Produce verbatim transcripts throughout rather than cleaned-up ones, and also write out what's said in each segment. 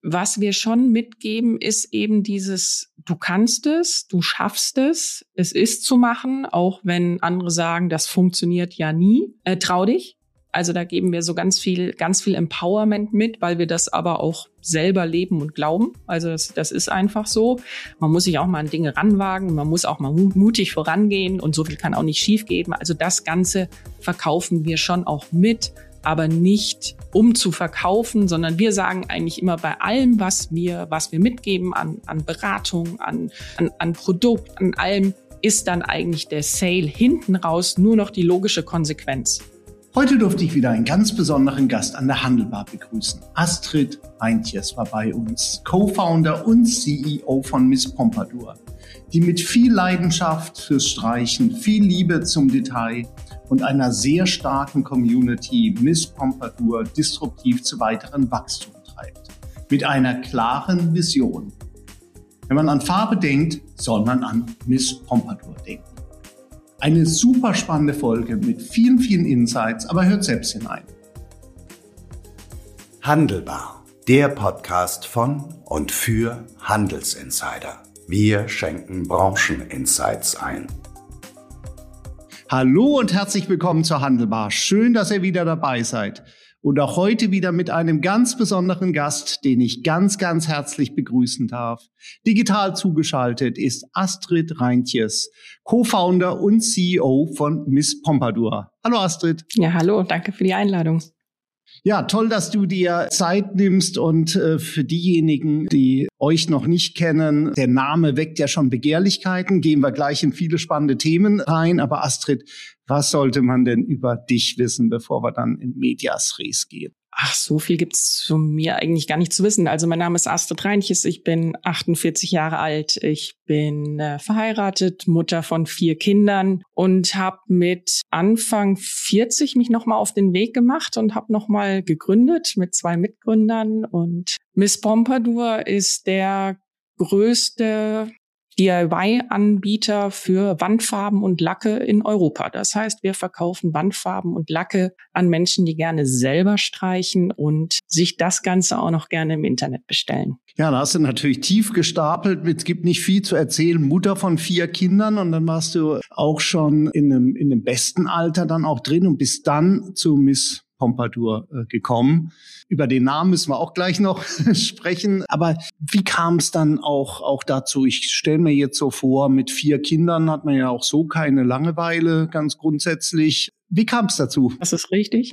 Was wir schon mitgeben, ist eben dieses, du kannst es, du schaffst es, es ist zu machen, auch wenn andere sagen, das funktioniert ja nie. Äh, trau dich. Also da geben wir so ganz viel, ganz viel Empowerment mit, weil wir das aber auch selber leben und glauben. Also das, das ist einfach so. Man muss sich auch mal an Dinge ranwagen, man muss auch mal mutig vorangehen und so viel kann auch nicht schief gehen. Also das Ganze verkaufen wir schon auch mit, aber nicht um zu verkaufen, sondern wir sagen eigentlich immer bei allem, was wir, was wir mitgeben an, an Beratung, an, an, an Produkt, an allem, ist dann eigentlich der Sale hinten raus nur noch die logische Konsequenz. Heute durfte ich wieder einen ganz besonderen Gast an der Handelbar begrüßen. Astrid Reintjes war bei uns, Co-Founder und C E O von Miss Pompadour, die mit viel Leidenschaft fürs Streichen, viel Liebe zum Detail und einer sehr starken Community Miss Pompadour disruptiv zu weiteren Wachstum treibt. Mit einer klaren Vision. Wenn man an Farbe denkt, soll man an Miss Pompadour denken. Eine super spannende Folge mit vielen, vielen Insights, aber hört selbst hinein. Handelbar, der Podcast von und für Handelsinsider. Wir schenken Brancheninsights ein. Hallo und herzlich willkommen zur Handelbar. Schön, dass ihr wieder dabei seid. Und auch heute wieder mit einem ganz besonderen Gast, den ich ganz, ganz herzlich begrüßen darf. Digital zugeschaltet ist Astrid Reintjes, Co-Founder und C E O von Miss Pompadour. Hallo Astrid. Ja, hallo, danke für die Einladung. Ja, toll, dass du dir Zeit nimmst und äh, für diejenigen, die euch noch nicht kennen, der Name weckt ja schon Begehrlichkeiten, gehen wir gleich in viele spannende Themen rein. Aber Astrid, was sollte man denn über dich wissen, bevor wir dann in Medias Res gehen? Ach, so viel gibt's zu mir eigentlich gar nicht zu wissen. Also mein Name ist Astrid Reintjes, ich bin achtundvierzig Jahre alt, ich bin äh, verheiratet, Mutter von vier Kindern und habe mit Anfang vierzig mich nochmal auf den Weg gemacht und habe nochmal gegründet mit zwei Mitgründern. Und Miss Pompadour ist der größte D I Y-Anbieter für Wandfarben und Lacke in Europa. Das heißt, wir verkaufen Wandfarben und Lacke an Menschen, die gerne selber streichen und sich das Ganze auch noch gerne im Internet bestellen. Ja, da hast du natürlich tief gestapelt. Es gibt nicht viel zu erzählen. Mutter von vier Kindern und dann warst du auch schon in einem, in dem besten Alter dann auch drin und bist dann zu Miss Pompadour äh, gekommen. Über den Namen müssen wir auch gleich noch sprechen. Aber wie kam es dann auch, auch dazu? Ich stelle mir jetzt so vor, mit vier Kindern hat man ja auch so keine Langeweile, ganz grundsätzlich. Wie kam es dazu? Das ist richtig.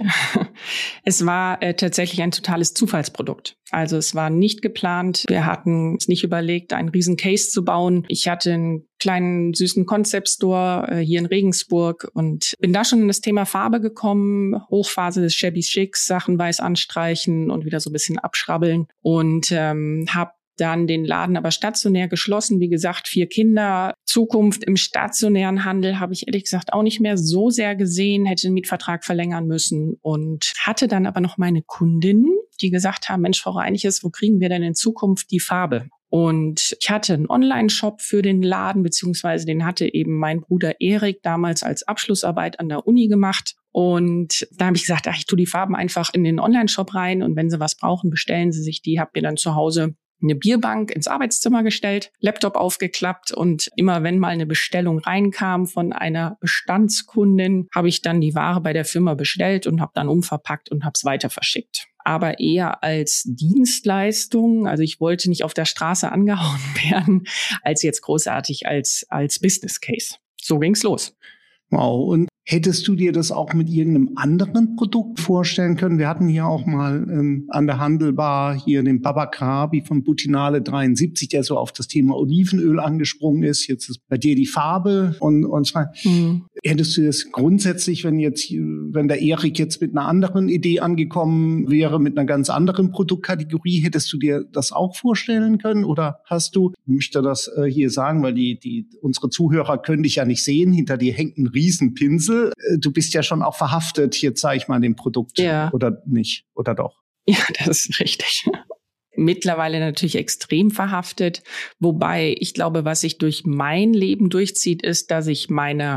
Es war äh, tatsächlich ein totales Zufallsprodukt. Also es war nicht geplant. Wir hatten uns nicht überlegt, einen riesen Case zu bauen. Ich hatte einen kleinen, süßen Concept Store äh, hier in Regensburg und bin da schon in das Thema Farbe gekommen. Hochphase des Shabby Chicks, Sachen weiß anstreichen und wieder so ein bisschen abschrabbeln. Und ähm, habe dann den Laden aber stationär geschlossen. Wie gesagt, vier Kinder. Zukunft im stationären Handel habe ich ehrlich gesagt auch nicht mehr so sehr gesehen. Hätte den Mietvertrag verlängern müssen und hatte dann aber noch meine Kundinnen, die gesagt haben, Mensch, Frau Reintjes, wo kriegen wir denn in Zukunft die Farbe? Und ich hatte einen Online-Shop für den Laden, beziehungsweise den hatte eben mein Bruder Erik damals als Abschlussarbeit an der Uni gemacht. Und da habe ich gesagt, ach, ich tue die Farben einfach in den Online-Shop rein und wenn Sie was brauchen, bestellen Sie sich die. Hab mir dann zu Hause eine Bierbank ins Arbeitszimmer gestellt, Laptop aufgeklappt und immer wenn mal eine Bestellung reinkam von einer Bestandskundin, habe ich dann die Ware bei der Firma bestellt und habe dann umverpackt und habe es weiter verschickt. Aber eher als Dienstleistung, also ich wollte nicht auf der Straße angehauen werden, als jetzt großartig als als Business Case. So ging's los. Wow, und hättest du dir das auch mit irgendeinem anderen Produkt vorstellen können? Wir hatten hier auch mal ähm, an der Handelbar hier den Baba Krabi von Butinale dreiundsiebzig, der so auf das Thema Olivenöl angesprungen ist. Jetzt ist bei dir die Farbe und, und zwar, mhm. Hättest du das grundsätzlich, wenn jetzt, wenn der Erik jetzt mit einer anderen Idee angekommen wäre, mit einer ganz anderen Produktkategorie, hättest du dir das auch vorstellen können? Oder hast du, ich möchte das äh, hier sagen, weil die, die, unsere Zuhörer können dich ja nicht sehen, hinter dir hängt ein Riesenpinsel. Du bist ja schon auch verhaftet, jetzt sage ich mal, an dem Produkt. Ja. Oder nicht? Oder doch? Ja, das ist richtig. Mittlerweile natürlich extrem verhaftet. Wobei ich glaube, was sich durch mein Leben durchzieht, ist, dass ich meine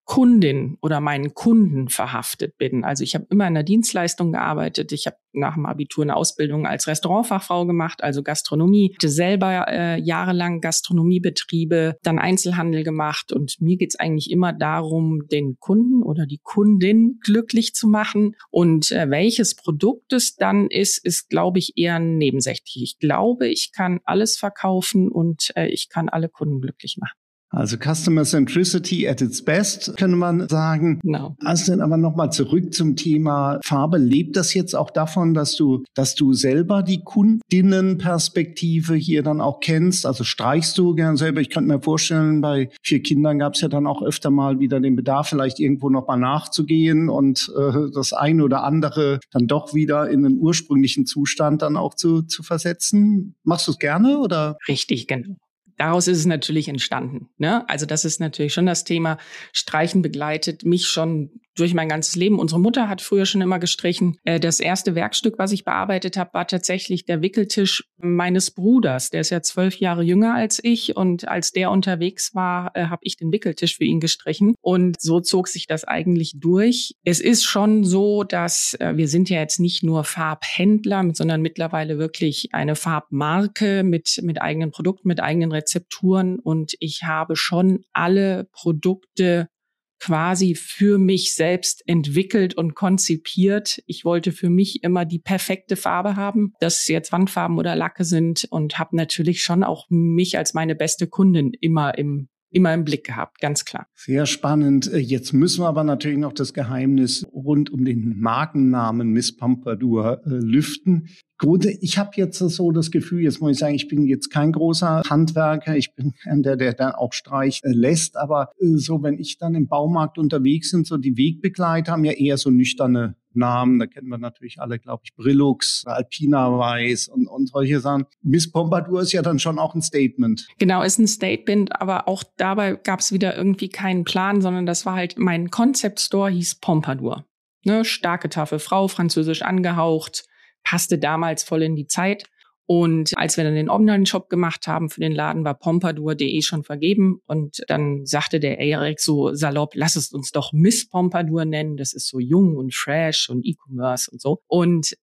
Kundin oder meinen Kunden verhaftet bin. Also ich habe immer in der Dienstleistung gearbeitet. Ich habe nach dem Abitur eine Ausbildung als Restaurantfachfrau gemacht, also Gastronomie. Ich hatte selber äh, jahrelang Gastronomiebetriebe, dann Einzelhandel gemacht. Und mir geht's eigentlich immer darum, den Kunden oder die Kundin glücklich zu machen. Und äh, welches Produkt es dann ist, ist, glaube ich, eher nebensächlich. Ich glaube, ich kann alles verkaufen und äh, ich kann alle Kunden glücklich machen. Also Customer Centricity at its best, könnte man sagen. Genau. Also dann aber nochmal zurück zum Thema Farbe. Lebt das jetzt auch davon, dass du, dass du selber die Kundinnenperspektive hier dann auch kennst? Also streichst du gern selber? Ich könnte mir vorstellen, bei vier Kindern gab es ja dann auch öfter mal wieder den Bedarf, vielleicht irgendwo nochmal nachzugehen und äh, das eine oder andere dann doch wieder in den ursprünglichen Zustand dann auch zu, zu versetzen. Machst du es gerne oder? Richtig, genau. Daraus ist es natürlich entstanden, ne? Also das ist natürlich schon das Thema. Streichen begleitet mich schon durch mein ganzes Leben. Unsere Mutter hat früher schon immer gestrichen. Das erste Werkstück, was ich bearbeitet habe, war tatsächlich der Wickeltisch meines Bruders. Der ist ja zwölf Jahre jünger als ich. Und als der unterwegs war, habe ich den Wickeltisch für ihn gestrichen. Und so zog sich das eigentlich durch. Es ist schon so, dass wir sind ja jetzt nicht nur Farbhändler, sondern mittlerweile wirklich eine Farbmarke mit, mit eigenen Produkten, mit eigenen Rezepturen. Und ich habe schon alle Produkte quasi für mich selbst entwickelt und konzipiert. Ich wollte für mich immer die perfekte Farbe haben, dass es jetzt Wandfarben oder Lacke sind, und habe natürlich schon auch mich als meine beste Kundin immer im immer im Blick gehabt, ganz klar. Sehr spannend. Jetzt müssen wir aber natürlich noch das Geheimnis rund um den Markennamen Miss Pompadour äh, lüften. Gut, ich habe jetzt so das Gefühl, jetzt muss ich sagen, ich bin jetzt kein großer Handwerker, ich bin der, der dann auch Streich äh, lässt, aber äh, so, wenn ich dann im Baumarkt unterwegs bin, so die Wegbegleiter haben ja eher so nüchterne Namen, da kennen wir natürlich alle, glaube ich, Brillux, Alpina Weiß und, und solche Sachen. Miss Pompadour ist ja dann schon auch ein Statement. Genau, ist ein Statement, aber auch dabei gab es wieder irgendwie keinen Plan, sondern das war halt, mein Concept Store hieß Pompadour. Ne, starke, taffe Frau, französisch angehaucht, passte damals voll in die Zeit. Und als wir dann den Online-Shop gemacht haben für den Laden, war pompadour punkt de schon vergeben. Und dann sagte der Erik so salopp, lass es uns doch Miss Pompadour nennen. Das ist so jung und fresh und E-Commerce und so. Und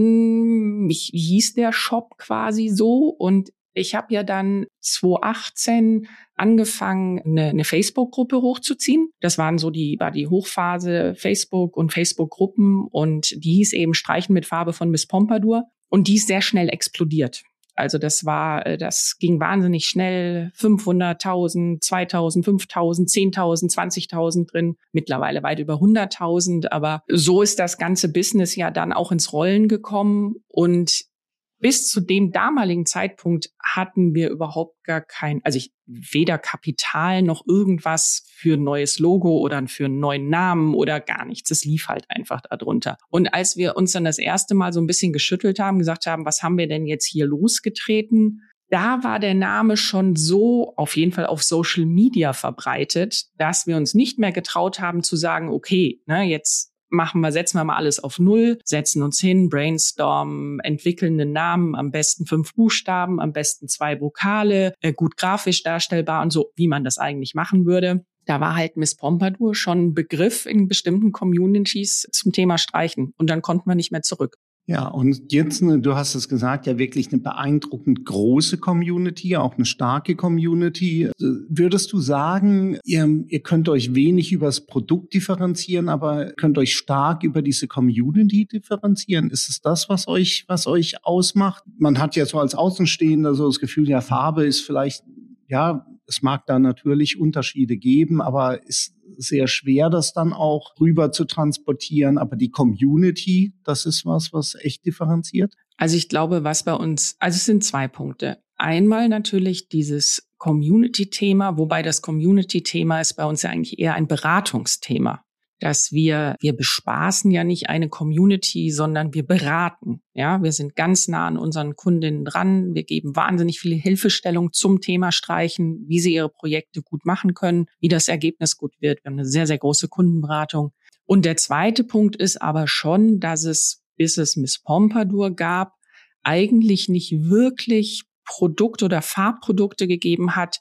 dann ich, hieß der Shop quasi so. Und ich habe ja dann zwanzig achtzehn angefangen, eine, eine Facebook-Gruppe hochzuziehen. Das waren so die, war die Hochphase Facebook und Facebook-Gruppen. Und die hieß eben Streichen mit Farbe von Miss Pompadour. Und die ist sehr schnell explodiert. Also das war, das ging wahnsinnig schnell. fünfhunderttausend, zweitausend, fünftausend, zehntausend, zwanzigtausend drin. Mittlerweile weit über hunderttausend. Aber so ist das ganze Business ja dann auch ins Rollen gekommen. Und bis zu dem damaligen Zeitpunkt hatten wir überhaupt gar kein, also ich, weder Kapital noch irgendwas für ein neues Logo oder für einen neuen Namen oder gar nichts. Es lief halt einfach darunter. Und als wir uns dann das erste Mal so ein bisschen geschüttelt haben, gesagt haben, was haben wir denn jetzt hier losgetreten? Da war der Name schon so auf jeden Fall auf Social Media verbreitet, dass wir uns nicht mehr getraut haben zu sagen, okay, ne, jetzt machen wir, setzen wir mal alles auf Null, setzen uns hin, brainstormen, entwickeln einen Namen, am besten fünf Buchstaben, am besten zwei Vokale, äh, gut grafisch darstellbar und so, wie man das eigentlich machen würde. Da war halt Miss Pompadour schon ein Begriff in bestimmten Communities zum Thema Streichen. Und dann konnten wir nicht mehr zurück. Ja, und jetzt, du hast es gesagt, ja wirklich eine beeindruckend große Community, auch eine starke Community. Würdest du sagen, ihr, ihr könnt euch wenig über das Produkt differenzieren, aber könnt euch stark über diese Community differenzieren? Ist es das, was euch, was euch ausmacht? Man hat ja so als Außenstehender so das Gefühl, ja, Farbe ist vielleicht, ja, es mag da natürlich Unterschiede geben, aber ist sehr schwer, das dann auch rüber zu transportieren. Aber die Community, das ist was, was echt differenziert? Also ich glaube, was bei uns, also es sind zwei Punkte. Einmal natürlich dieses Community-Thema, wobei das Community-Thema ist bei uns ja eigentlich eher ein Beratungsthema. Dass wir, wir bespaßen ja nicht eine Community, sondern wir beraten. Ja, wir sind ganz nah an unseren Kundinnen dran. Wir geben wahnsinnig viele Hilfestellung zum Thema Streichen, wie sie ihre Projekte gut machen können, wie das Ergebnis gut wird. Wir haben eine sehr, sehr große Kundenberatung. Und der zweite Punkt ist aber schon, dass es, bis es Miss Pompadour gab, eigentlich nicht wirklich Produkte oder Farbprodukte gegeben hat,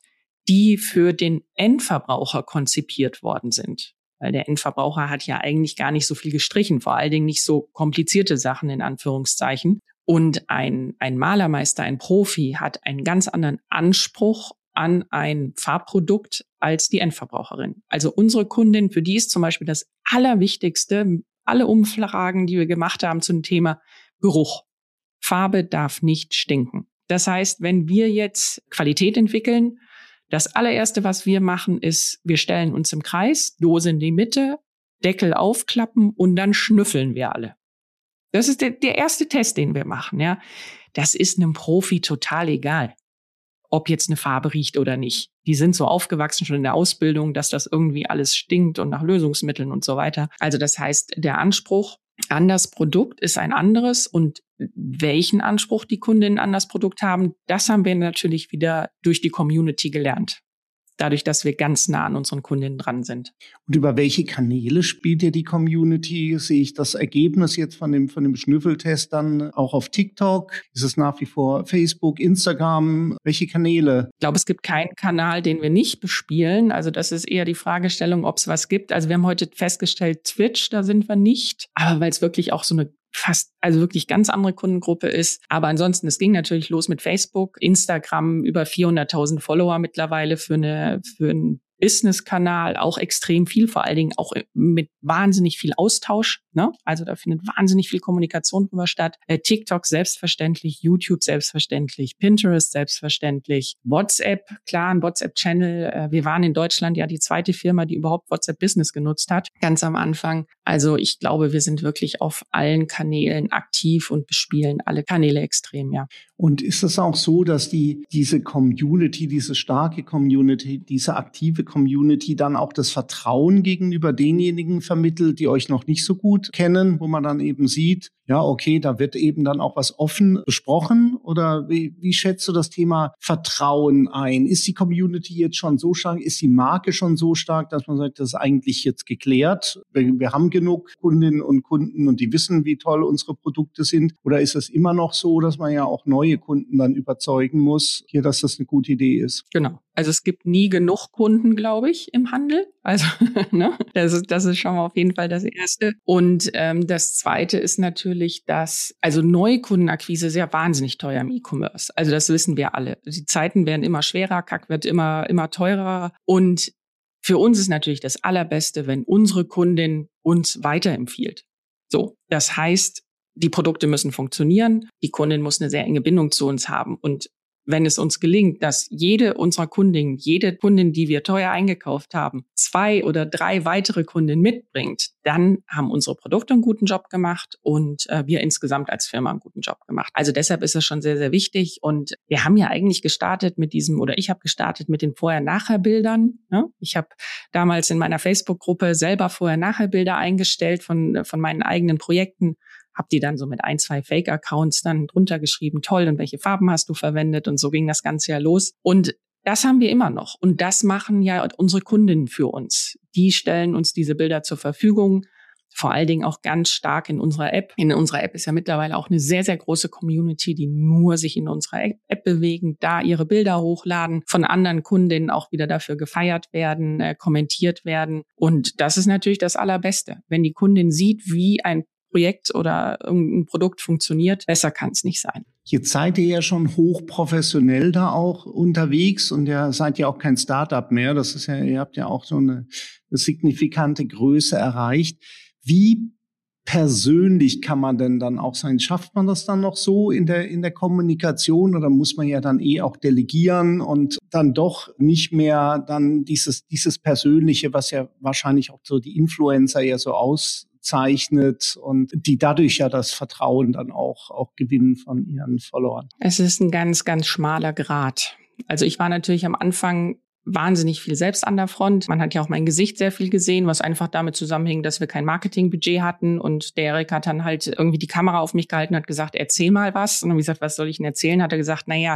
die für den Endverbraucher konzipiert worden sind. Weil der Endverbraucher hat ja eigentlich gar nicht so viel gestrichen, vor allen Dingen nicht so komplizierte Sachen in Anführungszeichen. Und ein, ein Malermeister, ein Profi hat einen ganz anderen Anspruch an ein Farbprodukt als die Endverbraucherin. Also unsere Kundin, für die ist zum Beispiel das Allerwichtigste, alle Umfragen, die wir gemacht haben zum Thema Geruch. Farbe darf nicht stinken. Das heißt, wenn wir jetzt Qualität entwickeln, das allererste, was wir machen, ist, wir stellen uns im Kreis, Dose in die Mitte, Deckel aufklappen und dann schnüffeln wir alle. Das ist der, der erste Test, den wir machen. Ja, das ist einem Profi total egal, ob jetzt eine Farbe riecht oder nicht. Die sind so aufgewachsen schon in der Ausbildung, dass das irgendwie alles stinkt und nach Lösungsmitteln und so weiter. Also das heißt, der Anspruch an das Produkt ist ein anderes und welchen Anspruch die Kundinnen an das Produkt haben, das haben wir natürlich wieder durch die Community gelernt. Dadurch, dass wir ganz nah an unseren Kundinnen dran sind. Und über welche Kanäle spielt ihr die Community? Sehe ich das Ergebnis jetzt von dem, von dem Schnüffeltest dann auch auf TikTok? Ist es nach wie vor Facebook, Instagram? Welche Kanäle? Ich glaube, es gibt keinen Kanal, den wir nicht bespielen. Also das ist eher die Fragestellung, ob es was gibt. Also wir haben heute festgestellt, Twitch, da sind wir nicht. Aber weil es wirklich auch so eine fast, also wirklich ganz andere Kundengruppe ist. Aber ansonsten, es ging natürlich los mit Facebook, Instagram, über vierhunderttausend Follower mittlerweile für eine, für einen Business-Kanal, auch extrem viel, vor allen Dingen auch mit wahnsinnig viel Austausch, ne? Also da findet wahnsinnig viel Kommunikation drüber statt. Äh, TikTok selbstverständlich, YouTube selbstverständlich, Pinterest selbstverständlich, WhatsApp, klar, ein WhatsApp-Channel. Äh, wir waren in Deutschland ja die zweite Firma, die überhaupt WhatsApp Business genutzt hat, ganz am Anfang. Also ich glaube, wir sind wirklich auf allen Kanälen aktiv und bespielen alle Kanäle extrem, ja. Und ist es auch so, dass die diese Community, diese starke Community, diese aktive Community dann auch das Vertrauen gegenüber denjenigen vermittelt, die euch noch nicht so gut kennen, wo man dann eben sieht, ja, okay, da wird eben dann auch was offen besprochen? Oder wie, wie schätzt du das Thema Vertrauen ein? Ist die Community jetzt schon so stark, ist die Marke schon so stark, dass man sagt, das ist eigentlich jetzt geklärt? Wir, wir haben genug Kundinnen und Kunden und die wissen, wie toll unsere Produkte sind. Oder ist es immer noch so, dass man ja auch neue Kunden dann überzeugen muss, hier, dass das eine gute Idee ist? Genau. Also es gibt nie genug Kunden, glaube ich, im Handel. Also ne, das ist, das ist schon mal auf jeden Fall das Erste. Und ähm, das Zweite ist natürlich, dass also Neukundenakquise sehr wahnsinnig teuer im E-Commerce. Also das wissen wir alle. Die Zeiten werden immer schwerer, C A C wird immer immer teurer. Und für uns ist natürlich das Allerbeste, wenn unsere Kundin uns weiterempfiehlt. So, das heißt, die Produkte müssen funktionieren. Die Kundin muss eine sehr enge Bindung zu uns haben. Und wenn es uns gelingt, dass jede unserer Kundinnen, jede Kundin, die wir teuer eingekauft haben, zwei oder drei weitere Kundinnen mitbringt, dann haben unsere Produkte einen guten Job gemacht und äh, wir insgesamt als Firma einen guten Job gemacht. Also deshalb ist es schon sehr, sehr wichtig. Und wir haben ja eigentlich gestartet mit diesem, oder ich habe gestartet mit den Vorher-Nachher-Bildern. Ne? Ich habe damals in meiner Facebook-Gruppe selber Vorher-Nachher-Bilder eingestellt von, von meinen eigenen Projekten. Hab die dann so mit ein, zwei Fake-Accounts dann drunter geschrieben, toll, und welche Farben hast du verwendet? Und so ging das Ganze ja los. Und das haben wir immer noch. Und das machen ja unsere Kundinnen für uns. Die stellen uns diese Bilder zur Verfügung, vor allen Dingen auch ganz stark in unserer App. In unserer App ist ja mittlerweile auch eine sehr, sehr große Community, die nur sich in unserer App bewegen, da ihre Bilder hochladen, von anderen Kundinnen auch wieder dafür gefeiert werden, äh, kommentiert werden. Und das ist natürlich das Allerbeste. Wenn die Kundin sieht, wie ein Projekt oder irgendein Produkt funktioniert, besser kann es nicht sein. Jetzt seid ihr ja schon hochprofessionell da auch unterwegs und ihr seid ja auch kein Startup mehr. Das ist ja, ihr habt ja auch so eine, eine signifikante Größe erreicht. Wie persönlich kann man denn dann auch sein? Schafft man das dann noch so in der, in der Kommunikation oder muss man ja dann eh auch delegieren und dann doch nicht mehr dann dieses, dieses Persönliche, was ja wahrscheinlich auch so die Influencer ja so aus zeichnet und die dadurch ja das Vertrauen dann auch, auch gewinnen von ihren Followern? Es ist ein ganz, ganz schmaler Grat. Also ich war natürlich am Anfang wahnsinnig viel selbst an der Front. Man hat ja auch mein Gesicht sehr viel gesehen, was einfach damit zusammenhing, dass wir kein Marketingbudget hatten und der Erik hat dann halt irgendwie die Kamera auf mich gehalten und hat gesagt, erzähl mal was. Und dann habe ich gesagt, was soll ich denn erzählen? Hat er gesagt, naja,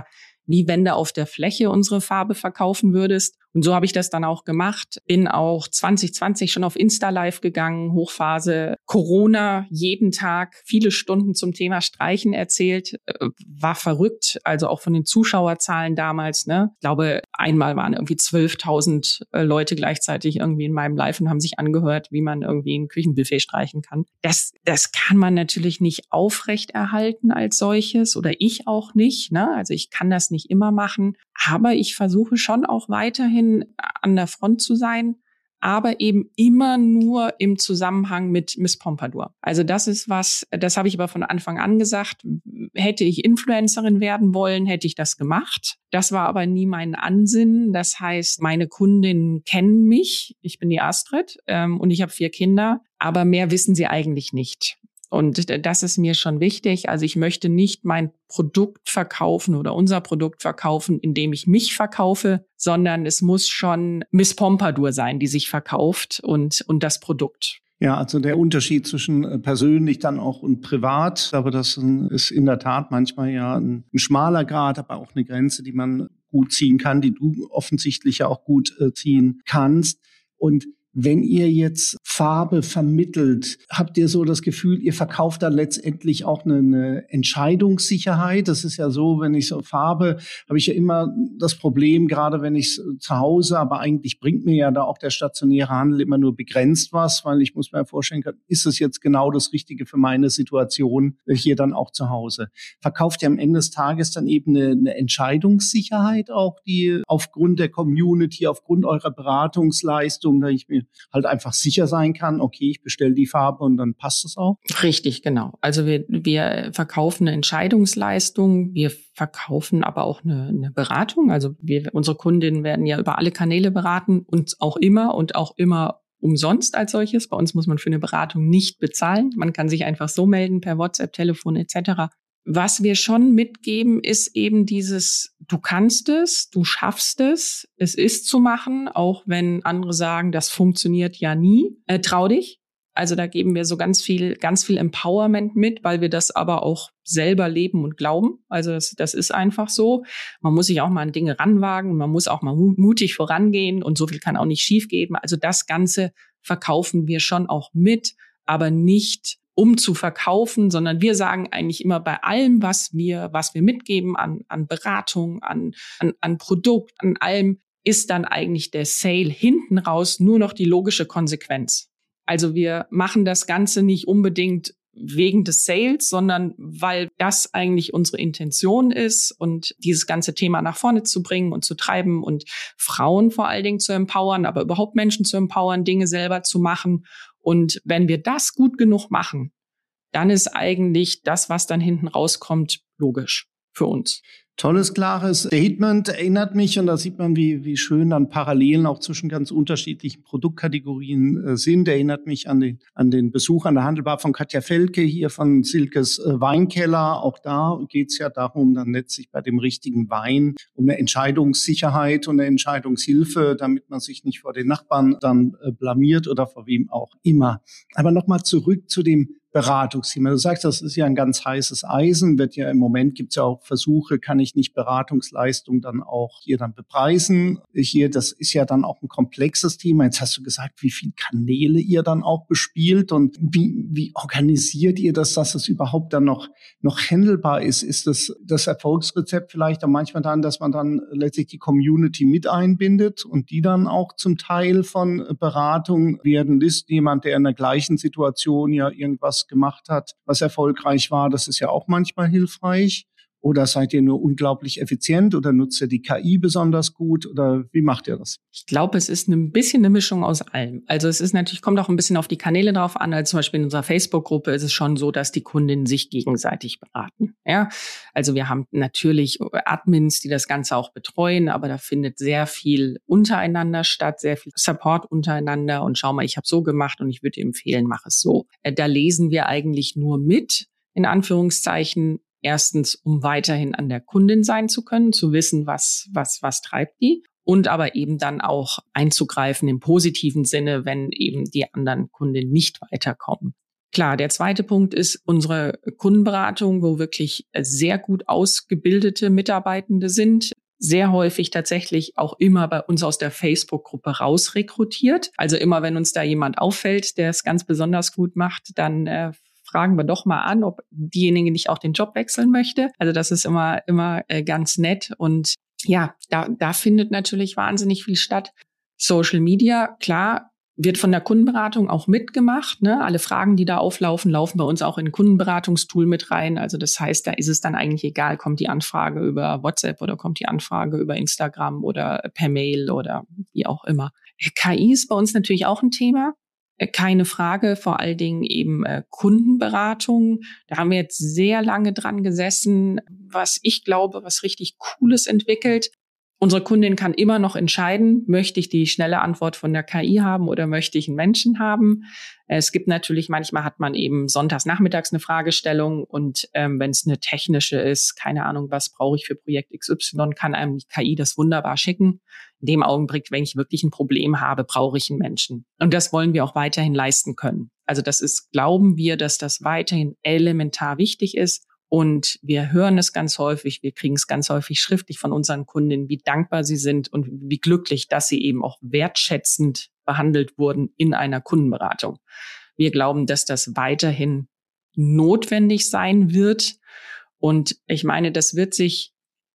wie wenn du auf der Fläche unsere Farbe verkaufen würdest. Und so habe ich das dann auch gemacht. Bin auch zwanzig zwanzig schon auf Insta Live gegangen, Hochphase Corona, jeden Tag viele Stunden zum Thema Streichen erzählt. War verrückt, also auch von den Zuschauerzahlen damals. Ne? Ich glaube, einmal waren irgendwie zwölftausend Leute gleichzeitig irgendwie in meinem Live und haben sich angehört, wie man irgendwie ein Küchenbuffet streichen kann. Das, das kann man natürlich nicht aufrechterhalten als solches oder ich auch nicht. Ne? Also ich kann das nicht immer machen, aber ich versuche schon auch weiterhin an der Front zu sein, aber eben immer nur im Zusammenhang mit Miss Pompadour. Also das ist was, das habe ich aber von Anfang an gesagt, hätte ich Influencerin werden wollen, hätte ich das gemacht. Das war aber nie mein Ansinnen. Das heißt, meine Kundinnen kennen mich, ich bin die Astrid ähm, und ich habe vier Kinder, aber mehr wissen sie eigentlich nicht. Und das ist mir schon wichtig. Also ich möchte nicht mein Produkt verkaufen oder unser Produkt verkaufen, indem ich mich verkaufe, sondern es muss schon Miss Pompadour sein, die sich verkauft und, und das Produkt. Ja, also der Unterschied zwischen persönlich dann auch und privat, aber das ist in der Tat manchmal ja ein, ein schmaler Grat, aber auch eine Grenze, die man gut ziehen kann, die du offensichtlich ja auch gut äh, ziehen kannst. Und wenn ihr jetzt Farbe vermittelt, habt ihr so das Gefühl, ihr verkauft da letztendlich auch eine, eine Entscheidungssicherheit? Das ist ja so, wenn ich so Farbe, habe ich ja immer das Problem, gerade wenn ich zu Hause, aber eigentlich bringt mir ja da auch der stationäre Handel immer nur begrenzt was, weil ich muss mir vorstellen, ist es jetzt genau das Richtige für meine Situation hier dann auch zu Hause? Verkauft ihr am Ende des Tages dann eben eine, eine Entscheidungssicherheit auch, die aufgrund der Community, aufgrund eurer Beratungsleistung, da ich mir halt einfach sicher sein kann, okay, ich bestelle die Farbe und dann passt es auch? Richtig, genau. Also wir, wir verkaufen eine Entscheidungsleistung, wir verkaufen aber auch eine, eine Beratung. Also wir, unsere Kundinnen werden ja über alle Kanäle beraten und auch immer und auch immer umsonst als solches. Bei uns muss man für eine Beratung nicht bezahlen. Man kann sich einfach so melden per WhatsApp, Telefon et cetera. Was wir schon mitgeben, ist eben dieses, du kannst es, du schaffst es, es ist zu machen, auch wenn andere sagen, das funktioniert ja nie. Äh, trau dich. Also da geben wir so ganz viel, ganz viel Empowerment mit, weil wir das aber auch selber leben und glauben. Also das, das ist einfach so. Man muss sich auch mal an Dinge ranwagen, man muss auch mal mutig vorangehen und so viel kann auch nicht schiefgehen. Also das Ganze verkaufen wir schon auch mit, aber nicht um zu verkaufen, sondern wir sagen eigentlich immer bei allem, was wir, was wir mitgeben an, an Beratung, an, an, an Produkt, an allem, ist dann eigentlich der Sale hinten raus nur noch die logische Konsequenz. Also wir machen das Ganze nicht unbedingt wegen des Sales, sondern weil das eigentlich unsere Intention ist und dieses ganze Thema nach vorne zu bringen und zu treiben und Frauen vor allen Dingen zu empowern, aber überhaupt Menschen zu empowern, Dinge selber zu machen. Und wenn wir das gut genug machen, dann ist eigentlich das, was dann hinten rauskommt, logisch für uns. Tolles, klares Statement, erinnert mich, und da sieht man, wie, wie schön dann Parallelen auch zwischen ganz unterschiedlichen Produktkategorien äh, sind. Erinnert mich an den, an den Besuch an der Handelbar von Katja Felke hier von Silkes äh, Weinkeller. Auch da geht es ja darum, dann letztlich bei dem richtigen Wein um eine Entscheidungssicherheit und eine Entscheidungshilfe, damit man sich nicht vor den Nachbarn dann äh, blamiert oder vor wem auch immer. Aber nochmal zurück zu dem Beratungsthema. Du sagst, das ist ja ein ganz heißes Eisen, wird ja im Moment, gibt es ja auch Versuche, kann ich nicht Beratungsleistung dann auch hier dann bepreisen. Hier, das ist ja dann auch ein komplexes Thema. Jetzt hast du gesagt, wie viele Kanäle ihr dann auch bespielt und wie, wie organisiert ihr das, dass es überhaupt dann noch, noch handelbar ist? Ist das das Erfolgsrezept vielleicht auch manchmal dann, dass man dann letztlich die Community mit einbindet und die dann auch zum Teil von Beratung werden? Ist jemand, der in der gleichen Situation ja irgendwas gemacht hat, was erfolgreich war, das ist ja auch manchmal hilfreich. Oder seid ihr nur unglaublich effizient oder nutzt ihr die K I besonders gut oder wie macht ihr das? Ich glaube, es ist ein bisschen eine Mischung aus allem. Also es ist natürlich, kommt auch ein bisschen auf die Kanäle drauf an. Also zum Beispiel in unserer Facebook-Gruppe ist es schon so, dass die Kundinnen sich gegenseitig beraten. Ja, also wir haben natürlich Admins, die das Ganze auch betreuen, aber da findet sehr viel untereinander statt, sehr viel Support untereinander und schau mal, ich habe so gemacht und ich würde dir empfehlen, mach es so. Da lesen wir eigentlich nur mit, in Anführungszeichen. Erstens, um weiterhin an der Kundin sein zu können, zu wissen, was, was, was treibt die. Und aber eben dann auch einzugreifen im positiven Sinne, wenn eben die anderen Kundinnen nicht weiterkommen. Klar, der zweite Punkt ist unsere Kundenberatung, wo wirklich sehr gut ausgebildete Mitarbeitende sind. Sehr häufig tatsächlich auch immer bei uns aus der Facebook-Gruppe rausrekrutiert. Also immer, wenn uns da jemand auffällt, der es ganz besonders gut macht, dann äh, fragen wir doch mal an, ob diejenige nicht auch den Job wechseln möchte. Also das ist immer immer äh, ganz nett. Und ja, da, da findet natürlich wahnsinnig viel statt. Social Media, klar, wird von der Kundenberatung auch mitgemacht. Ne? Alle Fragen, die da auflaufen, laufen bei uns auch in ein Kundenberatungstool mit rein. Also das heißt, da ist es dann eigentlich egal, kommt die Anfrage über WhatsApp oder kommt die Anfrage über Instagram oder per Mail oder wie auch immer. K I ist bei uns natürlich auch ein Thema. Keine Frage, vor allen Dingen eben äh, Kundenberatung. Da haben wir jetzt sehr lange dran gesessen, was ich glaube, was richtig Cooles entwickelt. Unsere Kundin kann immer noch entscheiden, möchte ich die schnelle Antwort von der K I haben oder möchte ich einen Menschen haben. Es gibt natürlich, manchmal hat man eben sonntags nachmittags eine Fragestellung und ähm, wenn es eine technische ist, keine Ahnung, was brauche ich für Projekt X Y, kann einem die K I das wunderbar schicken. In dem Augenblick, wenn ich wirklich ein Problem habe, brauche ich einen Menschen. Und das wollen wir auch weiterhin leisten können. Also das ist, glauben wir, dass das weiterhin elementar wichtig ist. Und wir hören es ganz häufig, wir kriegen es ganz häufig schriftlich von unseren Kundinnen, wie dankbar sie sind und wie glücklich, dass sie eben auch wertschätzend behandelt wurden in einer Kundenberatung. Wir glauben, dass das weiterhin notwendig sein wird. Und ich meine, das wird sich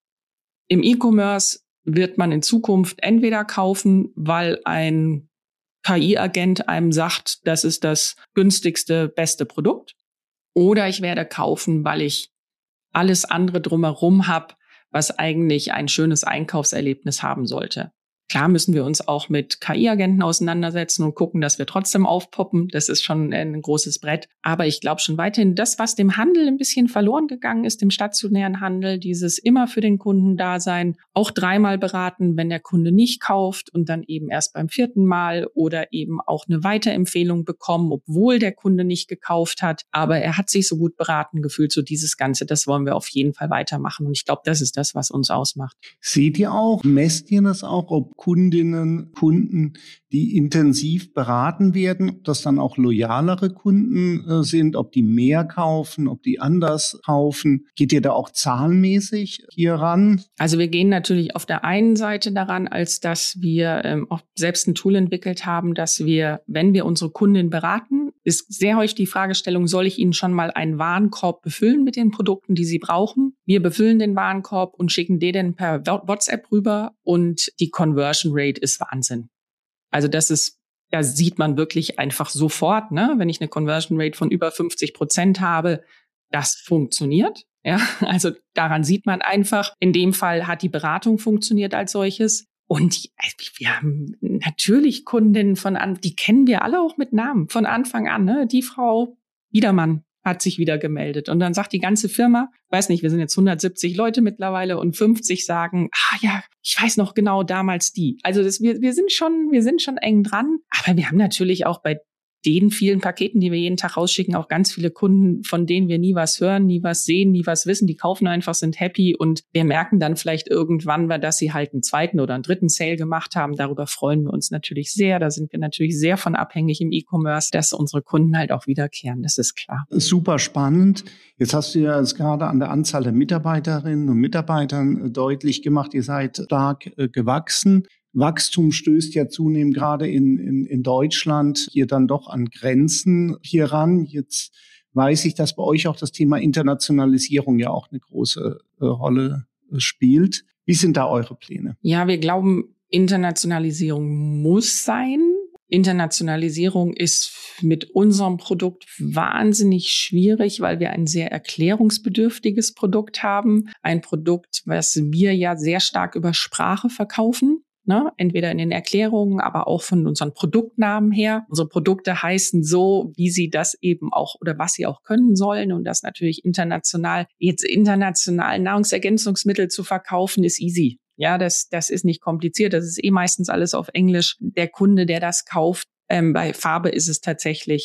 im E-Commerce wird man in Zukunft entweder kaufen, weil ein K I-Agent einem sagt, das ist das günstigste, beste Produkt. Oder ich werde kaufen, weil ich alles andere drumherum habe, was eigentlich ein schönes Einkaufserlebnis haben sollte. Klar müssen wir uns auch mit K I-Agenten auseinandersetzen und gucken, dass wir trotzdem aufpoppen. Das ist schon ein großes Brett. Aber ich glaube schon weiterhin, das, was dem Handel ein bisschen verloren gegangen ist, dem stationären Handel, dieses immer für den Kunden da sein, auch dreimal beraten, wenn der Kunde nicht kauft und dann eben erst beim vierten Mal oder eben auch eine Weiterempfehlung bekommen, obwohl der Kunde nicht gekauft hat. Aber er hat sich so gut beraten gefühlt, so dieses Ganze, das wollen wir auf jeden Fall weitermachen. Und ich glaube, das ist das, was uns ausmacht. Seht ihr auch, messt ihr das auch, ob Kundinnen, Kunden, die intensiv beraten werden, ob das dann auch loyalere Kunden äh, sind, ob die mehr kaufen, ob die anders kaufen? Geht ihr da auch zahlenmäßig hier ran? Also wir gehen natürlich auf der einen Seite daran, als dass wir ähm, auch selbst ein Tool entwickelt haben, dass wir, wenn wir unsere Kundin beraten, ist sehr häufig die Fragestellung, soll ich Ihnen schon mal einen Warenkorb befüllen mit den Produkten, die Sie brauchen? Wir befüllen den Warenkorb und schicken den dann per WhatsApp rüber und die Conversion Rate ist Wahnsinn. Also das ist, da sieht man wirklich einfach sofort, ne, wenn ich eine Conversion Rate von über fünfzig Prozent habe, das funktioniert. Ja, also daran sieht man einfach, in dem Fall hat die Beratung funktioniert als solches. Und wir haben natürlich Kundinnen von an, die kennen wir alle auch mit Namen von Anfang an. Ne? Die Frau Biedermann hat sich wieder gemeldet. Und dann sagt die ganze Firma, weiß nicht, wir sind jetzt hundertsiebzig Leute mittlerweile und fünfzig sagen, ah ja, ich weiß noch genau damals die. Also das, wir, wir sind schon, wir sind schon eng dran. Aber wir haben natürlich auch bei den vielen Paketen, die wir jeden Tag rausschicken, auch ganz viele Kunden, von denen wir nie was hören, nie was sehen, nie was wissen. Die kaufen einfach, sind happy und wir merken dann vielleicht irgendwann, dass sie halt einen zweiten oder einen dritten Sale gemacht haben. Darüber freuen wir uns natürlich sehr. Da sind wir natürlich sehr von abhängig im E-Commerce, dass unsere Kunden halt auch wiederkehren. Das ist klar. Super spannend. Jetzt hast du ja jetzt gerade an der Anzahl der Mitarbeiterinnen und Mitarbeitern deutlich gemacht, ihr seid stark äh, gewachsen. Wachstum stößt ja zunehmend gerade in, in, in Deutschland hier dann doch an Grenzen hier ran. Jetzt weiß ich, dass bei euch auch das Thema Internationalisierung ja auch eine große äh, Rolle äh, spielt. Wie sind da eure Pläne? Ja, wir glauben, Internationalisierung muss sein. Internationalisierung ist mit unserem Produkt wahnsinnig schwierig, weil wir ein sehr erklärungsbedürftiges Produkt haben. Ein Produkt, was wir ja sehr stark über Sprache verkaufen. Ne, entweder in den Erklärungen, aber auch von unseren Produktnamen her. Unsere Produkte heißen so, wie sie das eben auch oder was sie auch können sollen und das natürlich international. Jetzt international Nahrungsergänzungsmittel zu verkaufen ist easy. Ja, das das ist nicht kompliziert. Das ist eh meistens alles auf Englisch. Der Kunde, der das kauft, ähm, bei Farbe ist es tatsächlich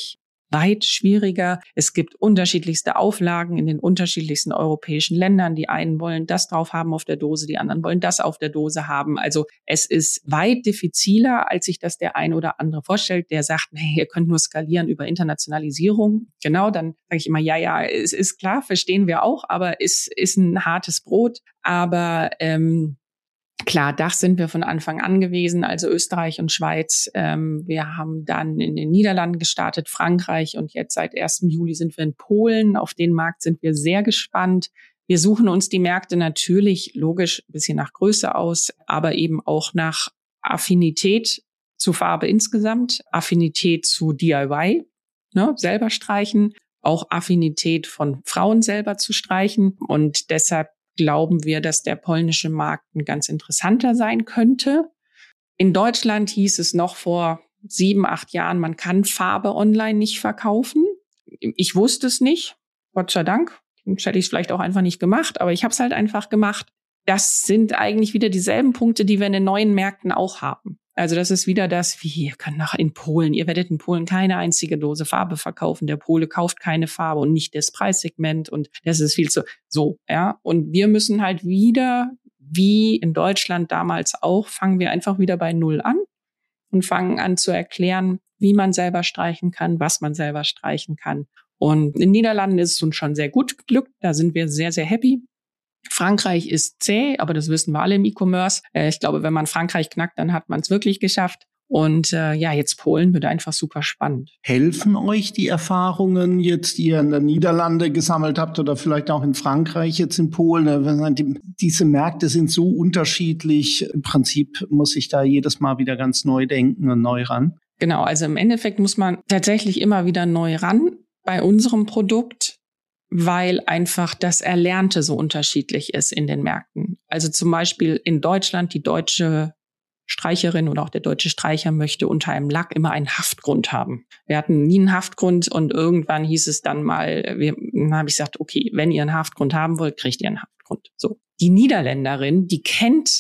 weit schwieriger. Es gibt unterschiedlichste Auflagen in den unterschiedlichsten europäischen Ländern. Die einen wollen das drauf haben auf der Dose, die anderen wollen das auf der Dose haben. Also es ist weit diffiziler, als sich das der ein oder andere vorstellt, der sagt, hey, ihr könnt nur skalieren über Internationalisierung. Genau, dann sage ich immer, ja, ja, es ist klar, verstehen wir auch, aber es ist ein hartes Brot. Aber ähm, Klar, Dach sind wir von Anfang an gewesen, also Österreich und Schweiz. Ähm, wir haben dann in den Niederlanden gestartet, Frankreich, und jetzt seit ersten Juli sind wir in Polen. Auf den Markt sind wir sehr gespannt. Wir suchen uns die Märkte natürlich logisch ein bisschen nach Größe aus, aber eben auch nach Affinität zu Farbe insgesamt, Affinität zu D I Y, ne, selber streichen, auch Affinität von Frauen selber zu streichen, und deshalb glauben wir, dass der polnische Markt ein ganz interessanter sein könnte. In Deutschland hieß es noch vor sieben, acht Jahren, man kann Farbe online nicht verkaufen. Ich wusste es nicht, Gott sei Dank. Sonst hätte ich es vielleicht auch einfach nicht gemacht, aber ich habe es halt einfach gemacht. Das sind eigentlich wieder dieselben Punkte, die wir in den neuen Märkten auch haben. Also das ist wieder das, wie ihr könnt nach in Polen, ihr werdet in Polen keine einzige Dose Farbe verkaufen. Der Pole kauft keine Farbe und nicht das Preissegment, und das ist viel zu so, ja. Und wir müssen halt wieder, wie in Deutschland damals auch, fangen wir einfach wieder bei Null an und fangen an zu erklären, wie man selber streichen kann, was man selber streichen kann. Und in den Niederlanden ist es uns schon sehr gut geglückt. Da sind wir sehr, sehr happy. Frankreich ist zäh, aber das wissen wir alle im E-Commerce. Äh, ich glaube, wenn man Frankreich knackt, dann hat man es wirklich geschafft. Und äh, ja, jetzt Polen wird einfach super spannend. Helfen euch die Erfahrungen jetzt, die ihr in den Niederlanden gesammelt habt oder vielleicht auch in Frankreich, jetzt in Polen? Die, diese Märkte sind so unterschiedlich. Im Prinzip muss ich da jedes Mal wieder ganz neu denken und neu ran. Genau, also im Endeffekt muss man tatsächlich immer wieder neu ran bei unserem Produkt, weil einfach das Erlernte so unterschiedlich ist in den Märkten. Also zum Beispiel in Deutschland, die deutsche Streicherin oder auch der deutsche Streicher möchte unter einem Lack immer einen Haftgrund haben. Wir hatten nie einen Haftgrund, und irgendwann hieß es dann mal, wir, dann habe ich gesagt, okay, wenn ihr einen Haftgrund haben wollt, kriegt ihr einen Haftgrund. So. Die Niederländerin, die kennt,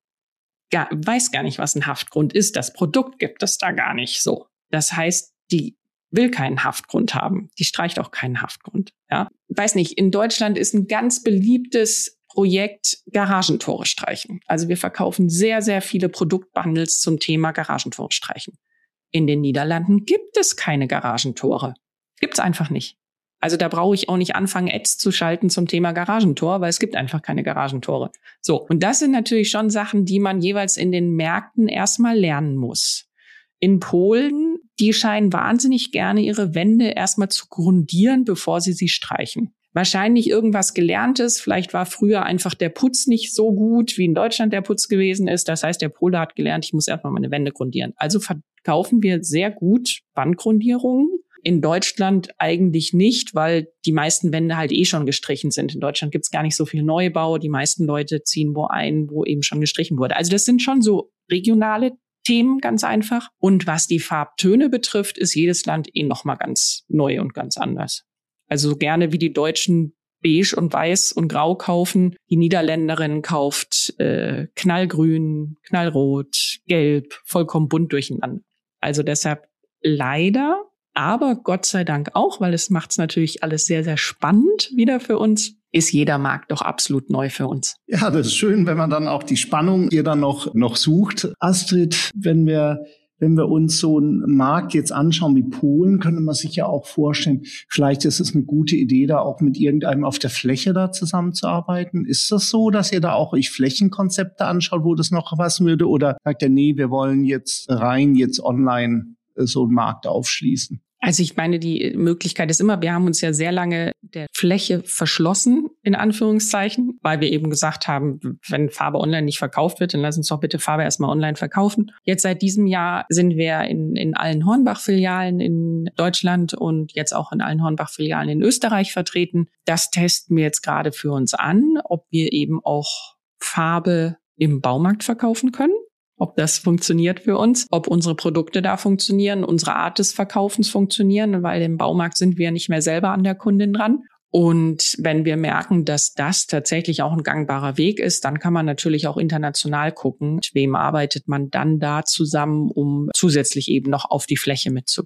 gar, weiß gar nicht, was ein Haftgrund ist. Das Produkt gibt es da gar nicht so. Das heißt, die will keinen Haftgrund haben. Die streicht auch keinen Haftgrund. Ja, weiß nicht. In Deutschland ist ein ganz beliebtes Projekt Garagentore streichen. Also wir verkaufen sehr, sehr viele Produktbundles zum Thema Garagentore streichen. In den Niederlanden gibt es keine Garagentore. Gibt's einfach nicht. Also da brauche ich auch nicht anfangen, Ads zu schalten zum Thema Garagentor, weil es gibt einfach keine Garagentore. So. Und das sind natürlich schon Sachen, die man jeweils in den Märkten erstmal lernen muss. In Polen, die scheinen wahnsinnig gerne ihre Wände erstmal zu grundieren, bevor sie sie streichen. Wahrscheinlich irgendwas Gelerntes. Vielleicht war früher einfach der Putz nicht so gut, wie in Deutschland der Putz gewesen ist. Das heißt, der Pole hat gelernt, ich muss erstmal meine Wände grundieren. Also verkaufen wir sehr gut Wandgrundierungen. In Deutschland eigentlich nicht, weil die meisten Wände halt eh schon gestrichen sind. In Deutschland gibt's gar nicht so viel Neubau. Die meisten Leute ziehen wo ein, wo eben schon gestrichen wurde. Also das sind schon so regionale Themen, ganz einfach. Und was die Farbtöne betrifft, ist jedes Land eh nochmal ganz neu und ganz anders. Also so gerne wie die Deutschen beige und weiß und grau kaufen, die Niederländerin kauft äh, knallgrün, knallrot, gelb, vollkommen bunt durcheinander. Also deshalb leider, aber Gott sei Dank auch, weil es macht es natürlich alles sehr, sehr spannend wieder für uns, ist jeder Markt doch absolut neu für uns. Ja, das ist schön, wenn man dann auch die Spannung hier dann noch, noch sucht. Astrid, wenn wir, wenn wir uns so einen Markt jetzt anschauen wie Polen, könnte man sich ja auch vorstellen, vielleicht ist es eine gute Idee, da auch mit irgendeinem auf der Fläche da zusammenzuarbeiten. Ist das so, dass ihr da auch euch Flächenkonzepte anschaut, wo das noch was würde? Oder sagt ihr, nee, wir wollen jetzt rein, jetzt online so einen Markt aufschließen? Also ich meine, die Möglichkeit ist immer, wir haben uns ja sehr lange der Fläche verschlossen, in Anführungszeichen, weil wir eben gesagt haben, wenn Farbe online nicht verkauft wird, dann lass uns doch bitte Farbe erstmal online verkaufen. Jetzt seit diesem Jahr sind wir in, in allen Hornbach-Filialen in Deutschland und jetzt auch in allen Hornbach-Filialen in Österreich vertreten. Das testen wir jetzt gerade für uns an, ob wir eben auch Farbe im Baumarkt verkaufen können. Ob das funktioniert für uns, ob unsere Produkte da funktionieren, unsere Art des Verkaufens funktionieren, weil im Baumarkt sind wir nicht mehr selber an der Kundin dran. Und wenn wir merken, dass das tatsächlich auch ein gangbarer Weg ist, dann kann man natürlich auch international gucken, mit wem arbeitet man dann da zusammen, um zusätzlich eben noch auf die Fläche mitzugehen.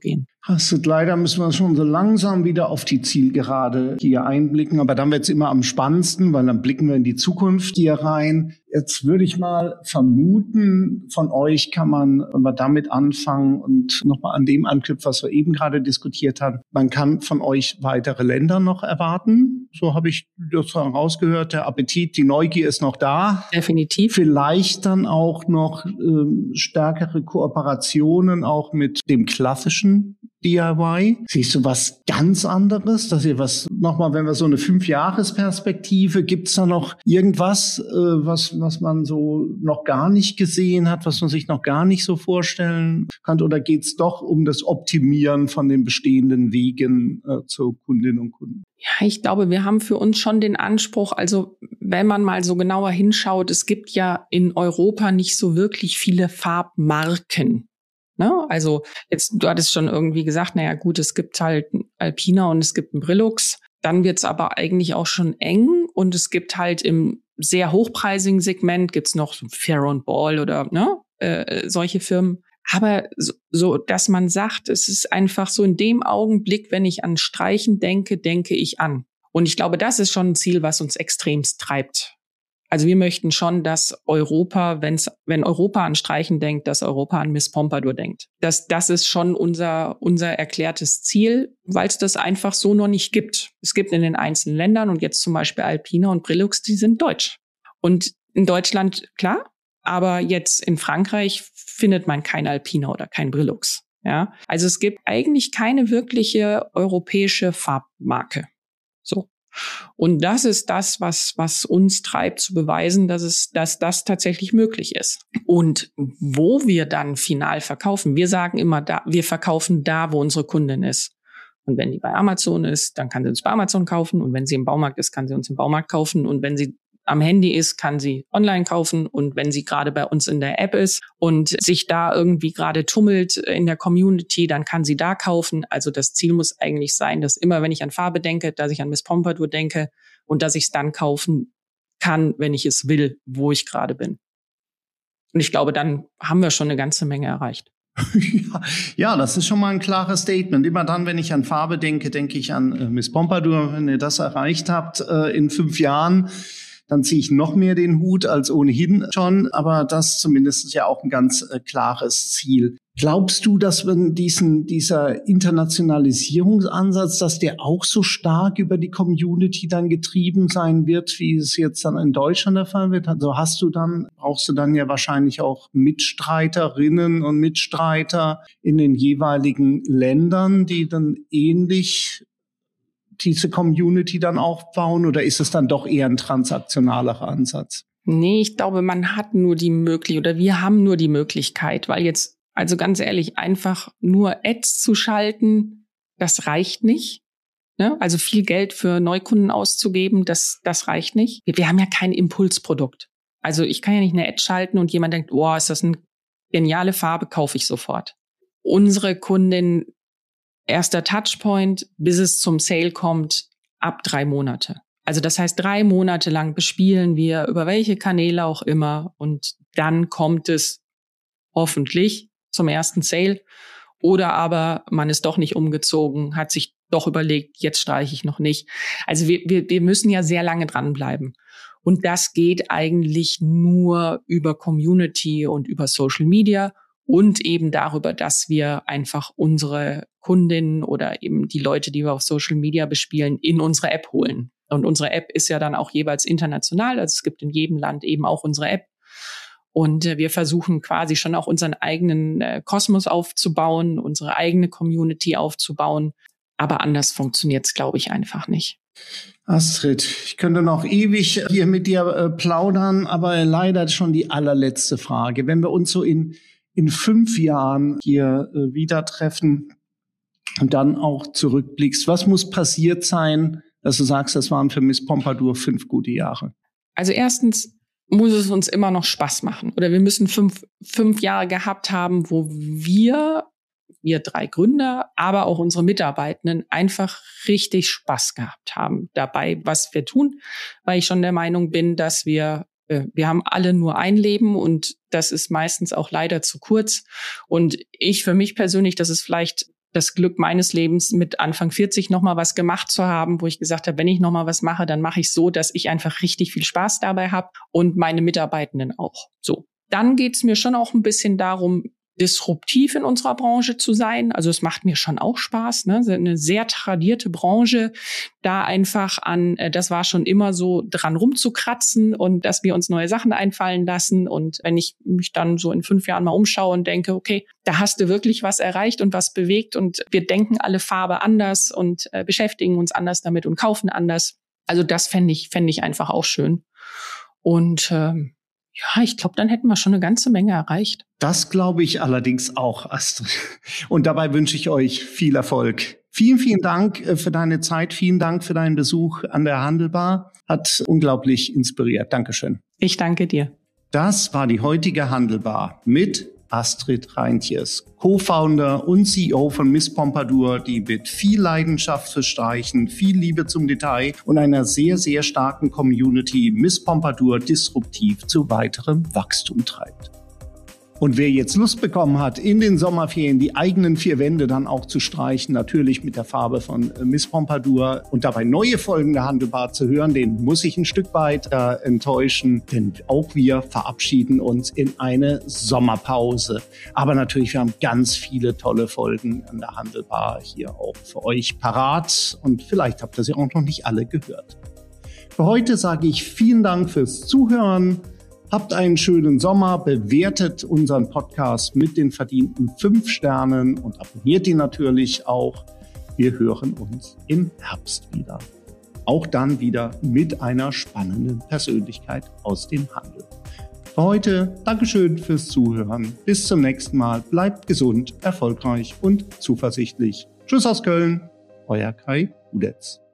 Hast leider müssen wir schon so langsam wieder auf die Zielgerade hier einblicken. Aber dann wird es immer am spannendsten, weil dann blicken wir in die Zukunft hier rein. Jetzt würde ich mal vermuten, von euch kann man, wenn wir damit anfangen und nochmal an dem anknüpfen, was wir eben gerade diskutiert haben, man kann von euch weitere Länder noch erwarten. So habe ich das rausgehört. Der Appetit, die Neugier ist noch da. Definitiv. Vielleicht dann auch noch ähm, stärkere Kooperationen auch mit dem klassischen D I Y. Siehst du was ganz anderes, dass ihr was nochmal, wenn wir so eine Fünfjahresperspektive, gibt's da noch irgendwas, äh, was was man so noch gar nicht gesehen hat, was man sich noch gar nicht so vorstellen kann, oder geht's doch um das Optimieren von den bestehenden Wegen äh, zu Kundinnen und Kunden? Ja, ich glaube, wir haben für uns schon den Anspruch, also wenn man mal so genauer hinschaut, es gibt ja in Europa nicht so wirklich viele Farbmarken. Ne? Also jetzt, du hattest schon irgendwie gesagt, naja gut, es gibt halt Alpina und es gibt einen Brillux. Dann wird's aber eigentlich auch schon eng und es gibt halt im sehr hochpreisigen Segment gibt's noch so Farrow and Ball oder ne äh, solche Firmen. Aber so, so, dass man sagt, es ist einfach so in dem Augenblick, wenn ich an Streichen denke, denke ich an. Und ich glaube, das ist schon ein Ziel, was uns extremst treibt. Also wir möchten schon, dass Europa, wenn's, wenn Europa an Streichen denkt, dass Europa an Miss Pompadour denkt. Das, das ist schon unser, unser erklärtes Ziel, weil es das einfach so noch nicht gibt. Es gibt in den einzelnen Ländern und jetzt zum Beispiel Alpina und Brillux, die sind deutsch. Und in Deutschland, klar, aber jetzt in Frankreich findet man kein Alpina oder kein Brillux. Ja, also es gibt eigentlich keine wirkliche europäische Farbmarke. So. Und das ist das, was, was uns treibt, zu beweisen, dass es, dass das tatsächlich möglich ist. Und wo wir dann final verkaufen, wir sagen immer, da, wir verkaufen da, wo unsere Kundin ist. Und wenn die bei Amazon ist, dann kann sie uns bei Amazon kaufen. Und wenn sie im Baumarkt ist, kann sie uns im Baumarkt kaufen. Und wenn sie am Handy ist, kann sie online kaufen. Und wenn sie gerade bei uns in der App ist und sich da irgendwie gerade tummelt in der Community, dann kann sie da kaufen. Also das Ziel muss eigentlich sein, dass immer, wenn ich an Farbe denke, dass ich an Miss Pompadour denke und dass ich es dann kaufen kann, wenn ich es will, wo ich gerade bin. Und ich glaube, dann haben wir schon eine ganze Menge erreicht. Ja, ja, das ist schon mal ein klares Statement. Immer dann, wenn ich an Farbe denke, denke ich an äh, Miss Pompadour. Wenn ihr das erreicht habt äh, in fünf Jahren, dann ziehe ich noch mehr den Hut als ohnehin schon. Aber das zumindest ja auch ein ganz äh, klares Ziel. Glaubst du, dass wenn diesen, dieser Internationalisierungsansatz, dass der auch so stark über die Community dann getrieben sein wird, wie es jetzt dann in Deutschland der Fall wird? Also hast du dann, brauchst du dann ja wahrscheinlich auch Mitstreiterinnen und Mitstreiter in den jeweiligen Ländern, die dann ähnlich diese Community dann aufbauen, oder ist es dann doch eher ein transaktionaler Ansatz? Nee, ich glaube, man hat nur die Möglichkeit, oder wir haben nur die Möglichkeit, weil jetzt, also ganz ehrlich, einfach nur Ads zu schalten, das reicht nicht. Ne? Also viel Geld für Neukunden auszugeben, das, das reicht nicht. Wir, wir haben ja kein Impulsprodukt. Also ich kann ja nicht eine Ad schalten und jemand denkt, oh, ist das eine geniale Farbe, kaufe ich sofort. Unsere Kundin, erster Touchpoint, bis es zum Sale kommt, ab drei Monate. Also das heißt, drei Monate lang bespielen wir über welche Kanäle auch immer und dann kommt es hoffentlich zum ersten Sale. Oder aber man ist doch nicht umgezogen, hat sich doch überlegt, jetzt streiche ich noch nicht. Also wir, wir, wir müssen ja sehr lange dranbleiben. Und das geht eigentlich nur über Community und über Social Media und eben darüber, dass wir einfach unsere Kundinnen oder eben die Leute, die wir auf Social Media bespielen, in unsere App holen. Und unsere App ist ja dann auch jeweils international. Also es gibt in jedem Land eben auch unsere App. Und äh, wir versuchen quasi schon auch unseren eigenen äh, Kosmos aufzubauen, unsere eigene Community aufzubauen. Aber anders funktioniert es, glaube ich, einfach nicht. Astrid, ich könnte noch ewig hier mit dir äh, plaudern, aber leider schon die allerletzte Frage. Wenn wir uns so in in fünf Jahren hier äh, wieder treffen und dann auch zurückblickst, was muss passiert sein, dass du sagst, das waren für Miss Pompadour fünf gute Jahre? Also erstens muss es uns immer noch Spaß machen. Oder wir müssen fünf, fünf Jahre gehabt haben, wo wir, wir drei Gründer, aber auch unsere Mitarbeitenden einfach richtig Spaß gehabt haben dabei, was wir tun, weil ich schon der Meinung bin, dass wir Wir haben alle nur ein Leben und das ist meistens auch leider zu kurz. Und ich für mich persönlich, das ist vielleicht das Glück meines Lebens, mit Anfang vierzig nochmal was gemacht zu haben, wo ich gesagt habe, wenn ich nochmal was mache, dann mache ich so, dass ich einfach richtig viel Spaß dabei habe und meine Mitarbeitenden auch. So. Dann geht's mir schon auch ein bisschen darum, disruptiv in unserer Branche zu sein. Also es macht mir schon auch Spaß, ne? Eine sehr tradierte Branche, da einfach an, das war schon immer so, dran rumzukratzen und dass wir uns neue Sachen einfallen lassen. Und wenn ich mich dann so in fünf Jahren mal umschaue und denke, okay, da hast du wirklich was erreicht und was bewegt und wir denken alle Farbe anders und äh, beschäftigen uns anders damit und kaufen anders. Also das fände ich, fände ich einfach auch schön. Und ähm, ja, ich glaube, dann hätten wir schon eine ganze Menge erreicht. Das glaube ich allerdings auch, Astrid. Und dabei wünsche ich euch viel Erfolg. Vielen, vielen Dank für deine Zeit. Vielen Dank für deinen Besuch an der Handelbar. Hat unglaublich inspiriert. Dankeschön. Ich danke dir. Das war die heutige Handelbar mit Astrid Reintjes, Co-Founder und C E O von Miss Pompadour, die mit viel Leidenschaft für Streichen, viel Liebe zum Detail und einer sehr, sehr starken Community Miss Pompadour disruptiv zu weiterem Wachstum treibt. Und wer jetzt Lust bekommen hat, in den Sommerferien die eigenen vier Wände dann auch zu streichen, natürlich mit der Farbe von Miss Pompadour und dabei neue Folgen der Handelbar zu hören, den muss ich ein Stück weit äh, enttäuschen, denn auch wir verabschieden uns in eine Sommerpause. Aber natürlich, wir haben ganz viele tolle Folgen an der Handelbar hier auch für euch parat und vielleicht habt ihr sie auch noch nicht alle gehört. Für heute sage ich vielen Dank fürs Zuhören. Habt einen schönen Sommer, bewertet unseren Podcast mit den verdienten fünf Sternen und abonniert ihn natürlich auch. Wir hören uns im Herbst wieder. Auch dann wieder mit einer spannenden Persönlichkeit aus dem Handel. Für heute Dankeschön fürs Zuhören. Bis zum nächsten Mal. Bleibt gesund, erfolgreich und zuversichtlich. Tschüss aus Köln, euer Kai Udetz.